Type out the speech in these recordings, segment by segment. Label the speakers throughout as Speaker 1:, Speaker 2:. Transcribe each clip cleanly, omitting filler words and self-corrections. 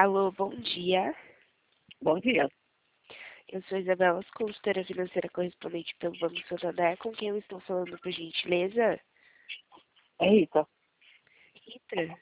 Speaker 1: Alô, bom dia.
Speaker 2: Bom dia.
Speaker 1: Eu sou Isabela, consultora financeira correspondente pelo Banco Santander, com quem eu estou falando, por gentileza?
Speaker 2: É Rita.
Speaker 1: Rita?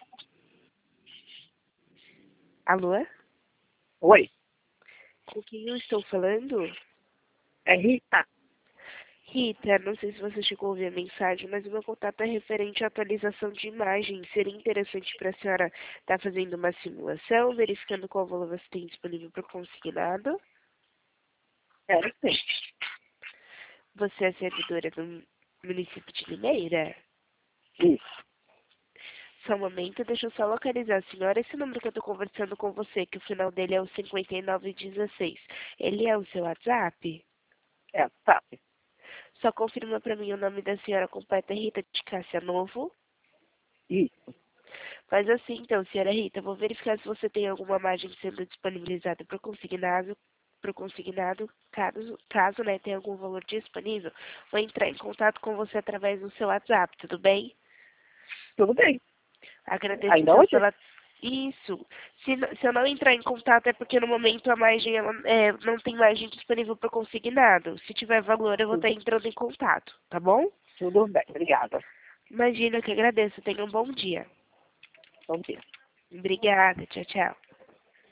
Speaker 1: Alô?
Speaker 2: Oi.
Speaker 1: Com quem eu estou falando?
Speaker 2: É Rita.
Speaker 1: Rita, não sei se você chegou a ouvir a mensagem, mas o meu contato é referente à atualização de imagem. Seria interessante para a senhora estar fazendo uma simulação, verificando qual valor você tem disponível para o consignado.
Speaker 2: É, sim.
Speaker 1: Você é servidora do município de Limeira?
Speaker 2: Isso.
Speaker 1: Só um momento, deixa eu só localizar a senhora. Esse número que eu tô conversando com você, que o final dele é o 5916. Ele é o seu WhatsApp?
Speaker 2: É, sabe?
Speaker 1: Só confirma pra mim o nome da senhora completa, Rita de Cássia Novo.
Speaker 2: Isso.
Speaker 1: Mas assim, então, senhora Rita, vou verificar se você tem alguma margem sendo disponibilizada para o consignado, caso né, tenha algum valor disponível, vou entrar em contato com você através do seu WhatsApp, tudo bem?
Speaker 2: Tudo bem.
Speaker 1: Agradeço
Speaker 2: Ainda
Speaker 1: então
Speaker 2: hoje?
Speaker 1: pela. Isso. Se eu não entrar em contato é porque no momento a margem não tem margem disponível para consignado. Se tiver valor, eu vou estar entrando em contato, tá bom?
Speaker 2: Tudo bem. Obrigada.
Speaker 1: Imagina que agradeço. Tenha um bom dia.
Speaker 2: Bom dia.
Speaker 1: Obrigada. Tchau, tchau.